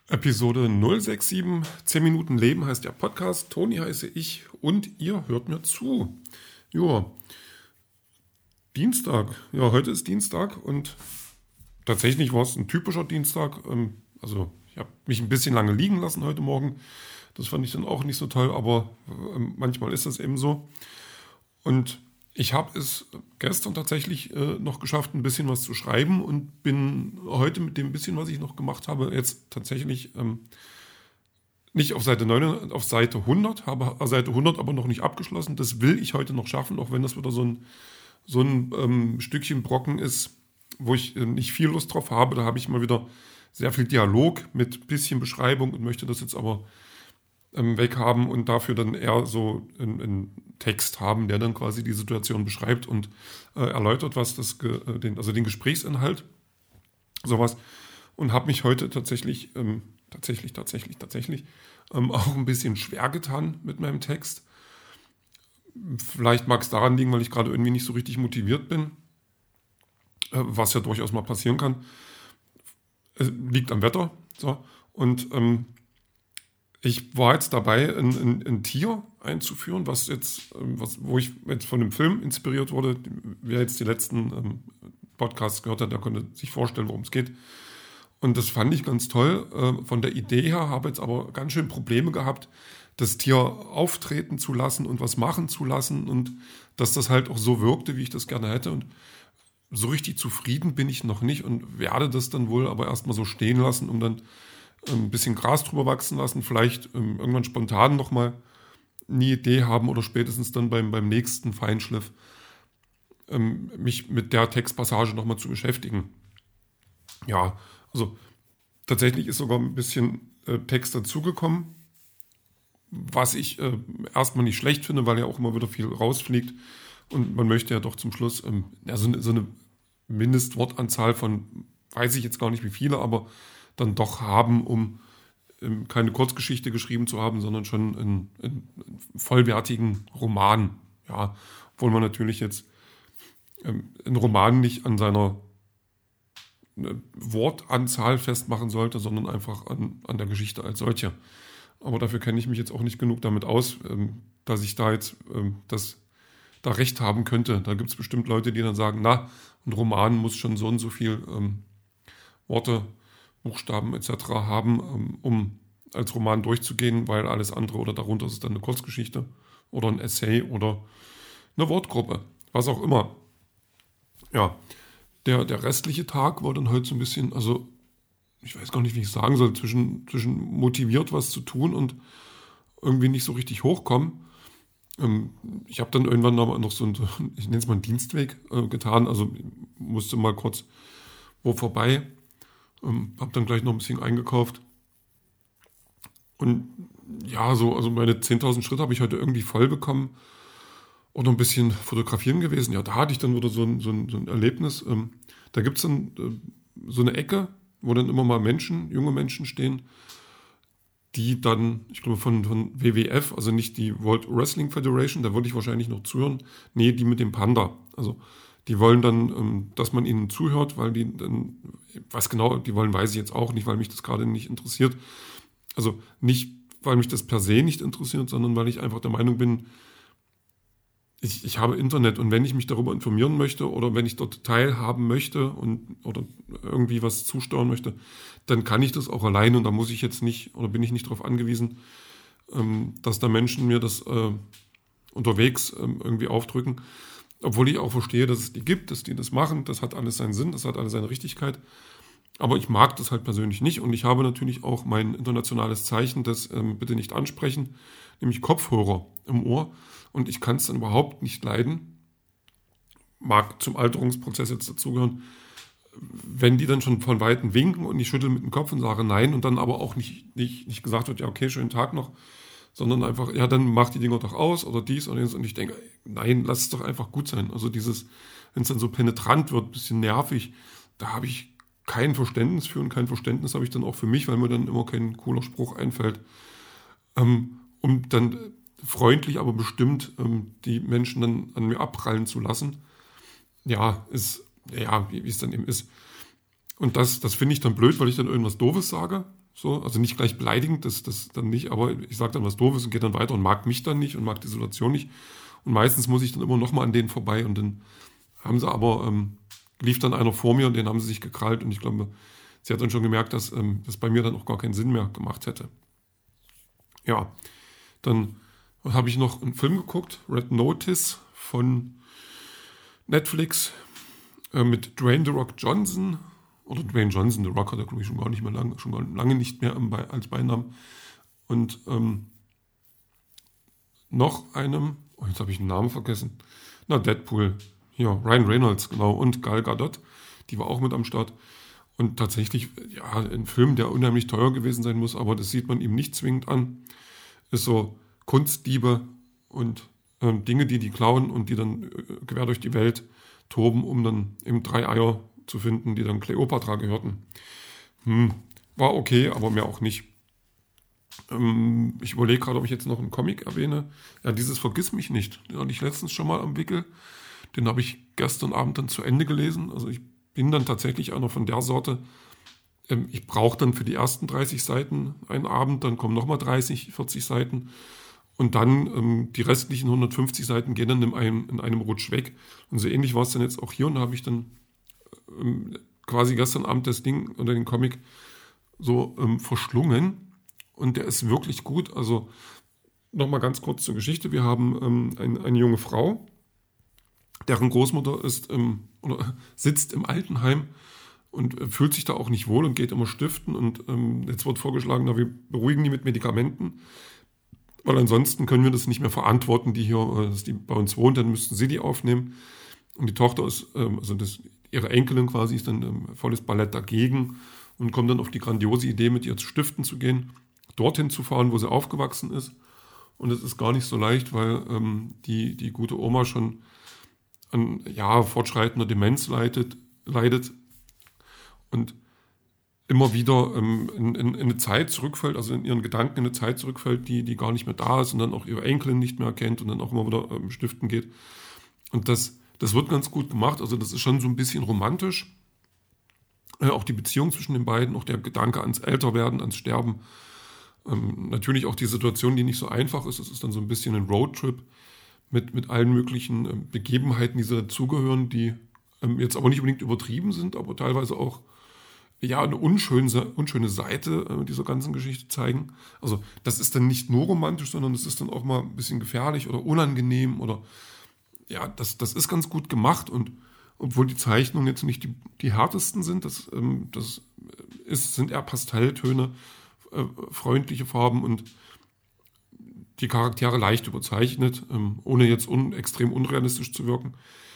Episode 067, 10 Minuten Leben heißt der Podcast. Toni heiße ich und ihr hört mir zu. Ja, Dienstag. Ja, heute ist Dienstag und tatsächlich war es ein typischer Dienstag. Also ich habe mich ein bisschen lange liegen lassen heute Morgen. Das fand ich dann auch nicht so toll, aber manchmal ist das eben so. Und ich habe es gestern tatsächlich noch geschafft, ein bisschen was zu schreiben und bin heute mit dem bisschen, was ich noch gemacht habe, jetzt tatsächlich nicht auf Seite 9, auf Seite 100, habe Seite 100 aber noch nicht abgeschlossen. Das will ich heute noch schaffen, auch wenn das wieder so ein Stückchen Brocken ist, wo ich nicht viel Lust drauf habe. Da habe ich mal wieder sehr viel Dialog mit bisschen Beschreibung und möchte das jetzt aber weghaben und dafür dann eher so einen Text haben, der dann quasi die Situation beschreibt und erläutert, was den Gesprächsinhalt, sowas. Und habe mich heute tatsächlich auch ein bisschen schwer getan mit meinem Text. Vielleicht mag es daran liegen, weil ich gerade irgendwie nicht so richtig motiviert bin, was ja durchaus mal passieren kann. Es liegt am Wetter. So. Und ich war jetzt dabei, ein Tier einzuführen, wo ich jetzt von dem Film inspiriert wurde. Wer jetzt die letzten Podcasts gehört hat, der konnte sich vorstellen, worum es geht. Und das fand ich ganz toll. Von der Idee her habe jetzt aber ganz schön Probleme gehabt, das Tier auftreten zu lassen und was machen zu lassen und dass das halt auch so wirkte, wie ich das gerne hätte. Und so richtig zufrieden bin ich noch nicht und werde das dann wohl aber erstmal so stehen lassen, um dann ein bisschen Gras drüber wachsen lassen, vielleicht irgendwann spontan nochmal eine Idee haben oder spätestens dann beim nächsten Feinschliff mich mit der Textpassage nochmal zu beschäftigen. Ja, also tatsächlich ist sogar ein bisschen Text dazugekommen, was ich erstmal nicht schlecht finde, weil ja auch immer wieder viel rausfliegt und man möchte ja doch zum Schluss so eine Mindestwortanzahl von, weiß ich jetzt gar nicht wie viele, aber dann doch haben, um keine Kurzgeschichte geschrieben zu haben, sondern schon einen vollwertigen Roman. Ja, obwohl man natürlich jetzt einen Roman nicht an seiner Wortanzahl festmachen sollte, sondern einfach an der Geschichte als solche. Aber dafür kenne ich mich jetzt auch nicht genug damit aus, dass ich da jetzt da recht haben könnte. Da gibt es bestimmt Leute, die dann sagen, na, ein Roman muss schon so und so viel Worte, Buchstaben etc. haben, um als Roman durchzugehen, weil alles andere oder darunter ist dann eine Kurzgeschichte oder ein Essay oder eine Wortgruppe, was auch immer. Ja, der restliche Tag war dann heute so ein bisschen, also ich weiß gar nicht, wie ich sagen soll, zwischen motiviert was zu tun und irgendwie nicht so richtig hochkommen. Ich habe dann irgendwann noch so ich nenne es mal einen Dienstweg getan, also musste mal kurz wo vorbei. Habe dann gleich noch ein bisschen eingekauft. Und ja, also meine 10.000 Schritte habe ich heute irgendwie voll bekommen. Und noch ein bisschen fotografieren gewesen. Ja, da hatte ich dann wieder so ein Erlebnis. Da gibt es dann so eine Ecke, wo dann immer mal junge Menschen stehen, die dann, ich glaube von WWF, also nicht die World Wrestling Federation, da würde ich wahrscheinlich noch zuhören. Nee, die mit dem Panda. Also die wollen dann, dass man ihnen zuhört, weil die dann, was genau die wollen, weiß ich jetzt auch nicht, weil mich das gerade nicht interessiert. Also nicht, weil mich das per se nicht interessiert, sondern weil ich einfach der Meinung bin, ich habe Internet und wenn ich mich darüber informieren möchte oder wenn ich dort teilhaben möchte oder irgendwie was zusteuern möchte, dann kann ich das auch allein und da muss ich jetzt nicht oder bin ich nicht darauf angewiesen, dass da Menschen mir das unterwegs irgendwie aufdrücken. Obwohl ich auch verstehe, dass es die gibt, dass die das machen, das hat alles seinen Sinn, das hat alles seine Richtigkeit. Aber ich mag das halt persönlich nicht und ich habe natürlich auch mein internationales Zeichen, das bitte nicht ansprechen, nämlich Kopfhörer im Ohr und ich kann es dann überhaupt nicht leiden, mag zum Alterungsprozess jetzt dazugehören, wenn die dann schon von Weitem winken und ich schüttel mit dem Kopf und sage nein und dann aber auch nicht gesagt wird, ja okay, schönen Tag noch, sondern einfach, ja dann mach die Dinger doch aus oder dies oder jenes und ich denke, nein, lass es doch einfach gut sein. Also wenn es dann so penetrant wird, ein bisschen nervig, da habe ich kein Verständnis für und kein Verständnis habe ich dann auch für mich, weil mir dann immer kein cooler Spruch einfällt, um dann freundlich, aber bestimmt die Menschen dann an mir abprallen zu lassen. Ja, wie es dann eben ist. Und das finde ich dann blöd, weil ich dann irgendwas Doofes sage. So, also nicht gleich beleidigend, das dann nicht, aber ich sage dann was Doofes und gehe dann weiter und mag mich dann nicht und mag die Situation nicht. Und meistens muss ich dann immer nochmal an denen vorbei und dann haben sie aber, lief dann einer vor mir und den haben sie sich gekrallt und ich glaube, sie hat dann schon gemerkt, dass das bei mir dann auch gar keinen Sinn mehr gemacht hätte. Ja, dann habe ich noch einen Film geguckt, Red Notice von Netflix mit Dwayne The Rock Johnson. Oder Dwayne Johnson, The Rock hat er, glaube ich, schon lange nicht mehr als Beinamen. Und noch einem, jetzt habe ich den Namen vergessen. Deadpool. Hier, Ryan Reynolds, genau. Und Gal Gadot, die war auch mit am Start. Und tatsächlich, ja, ein Film, der unheimlich teuer gewesen sein muss, aber das sieht man ihm nicht zwingend an. Ist so Kunstdiebe und Dinge, die klauen und die dann quer durch die Welt toben, um dann eben 3 Eier zu finden, die dann Kleopatra gehörten. War okay, aber mehr auch nicht. Ich überlege gerade, ob ich jetzt noch einen Comic erwähne. Ja, dieses Vergiss mich nicht. Den hatte ich letztens schon mal am Wickel. Den habe ich gestern Abend dann zu Ende gelesen. Also ich bin dann tatsächlich einer von der Sorte. Ich brauche dann für die ersten 30 Seiten einen Abend, dann kommen nochmal 30, 40 Seiten. Und dann die restlichen 150 Seiten gehen dann in einem Rutsch weg. Und so ähnlich war es dann jetzt auch hier. Und da habe ich dann quasi gestern Abend das Ding oder den Comic so verschlungen und der ist wirklich gut. Also nochmal ganz kurz zur Geschichte. Wir haben eine junge Frau, deren Großmutter sitzt im Altenheim und fühlt sich da auch nicht wohl und geht immer stiften und jetzt wird vorgeschlagen, wir beruhigen die mit Medikamenten, weil ansonsten können wir das nicht mehr verantworten, dass die bei uns wohnt, dann müssten sie die aufnehmen. Und die Tochter ist, ihre Enkelin quasi ist dann volles Ballett dagegen und kommt dann auf die grandiose Idee, mit ihr zu Stiften zu gehen, dorthin zu fahren, wo sie aufgewachsen ist. Und es ist gar nicht so leicht, weil die gute Oma schon an fortschreitender Demenz leidet und immer wieder in eine Zeit zurückfällt, also in ihren Gedanken in eine Zeit zurückfällt, die gar nicht mehr da ist und dann auch ihre Enkelin nicht mehr erkennt und dann auch immer wieder stiften geht. Und das wird ganz gut gemacht, also das ist schon so ein bisschen romantisch. Auch die Beziehung zwischen den beiden, auch der Gedanke ans Älterwerden, ans Sterben. Natürlich auch die Situation, die nicht so einfach ist. Es ist dann so ein bisschen ein Roadtrip mit allen möglichen Begebenheiten, die so dazugehören, die jetzt aber nicht unbedingt übertrieben sind, aber teilweise auch eine unschöne Seite dieser ganzen Geschichte zeigen. Also das ist dann nicht nur romantisch, sondern es ist dann auch mal ein bisschen gefährlich oder unangenehm oder das ist ganz gut gemacht und obwohl die Zeichnungen jetzt nicht die härtesten sind, sind eher Pastelltöne, freundliche Farben und die Charaktere leicht überzeichnet, ohne jetzt extrem unrealistisch zu wirken.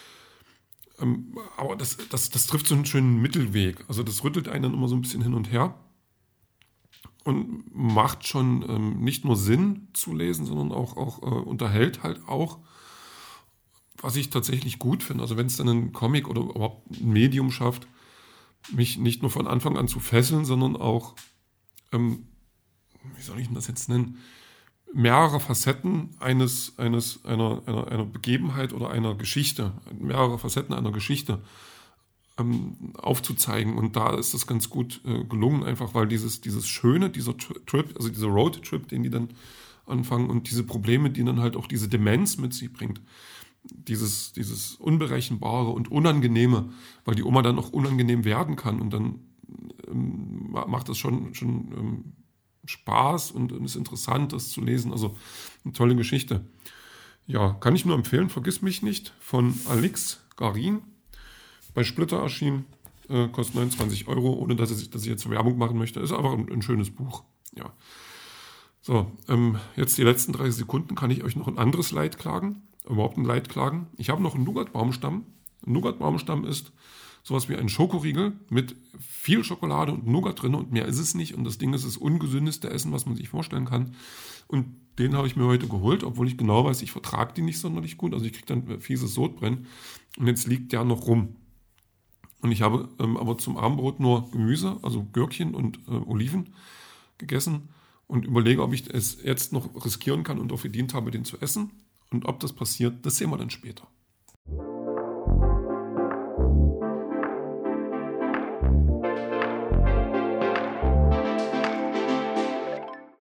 Aber das trifft so einen schönen Mittelweg. Also das rüttelt einen dann immer so ein bisschen hin und her und macht schon nicht nur Sinn zu lesen, sondern auch unterhält halt auch. Was ich tatsächlich gut finde, also wenn es dann ein Comic oder überhaupt ein Medium schafft, mich nicht nur von Anfang an zu fesseln, sondern auch, wie soll ich denn das jetzt nennen, mehrere Facetten einer Begebenheit oder einer Geschichte, aufzuzeigen. Und da ist das ganz gut gelungen, einfach weil dieser Trip, also dieser Roadtrip, den die dann anfangen und diese Probleme, die dann halt auch diese Demenz mit sich bringt, dieses Unberechenbare und Unangenehme, weil die Oma dann auch unangenehm werden kann und dann macht das schon Spaß und ist interessant, das zu lesen. Also eine tolle Geschichte. Ja, kann ich nur empfehlen. Vergiss mich nicht von Alex Garin. Bei Splitter erschienen. Kostet 29 €, ohne dass ich jetzt Werbung machen möchte. Ist einfach ein schönes Buch. Ja. So, jetzt die letzten 30 Sekunden kann ich euch noch ein anderes Leid klagen. Überhaupt ein Leid klagen. Ich habe noch einen Nougat-Baumstamm. Ein Nougat-Baumstamm ist sowas wie ein Schokoriegel mit viel Schokolade und Nougat drin und mehr ist es nicht. Und das Ding ist das ungesündeste Essen, was man sich vorstellen kann. Und den habe ich mir heute geholt, obwohl ich genau weiß, ich vertrage die nicht sonderlich gut. Also ich kriege dann fieses Sodbrennen. Und jetzt liegt der noch rum. Und ich habe aber zum Abendbrot nur Gemüse, also Gürkchen und Oliven gegessen und überlege, ob ich es jetzt noch riskieren kann und auch verdient habe, den zu essen. Und ob das passiert, das sehen wir dann später.